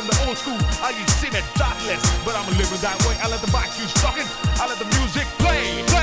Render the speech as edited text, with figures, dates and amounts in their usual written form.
from the old school. I used to seen it thoughtless, but I'm living that way. I let the vibe keep talking. I let the music play.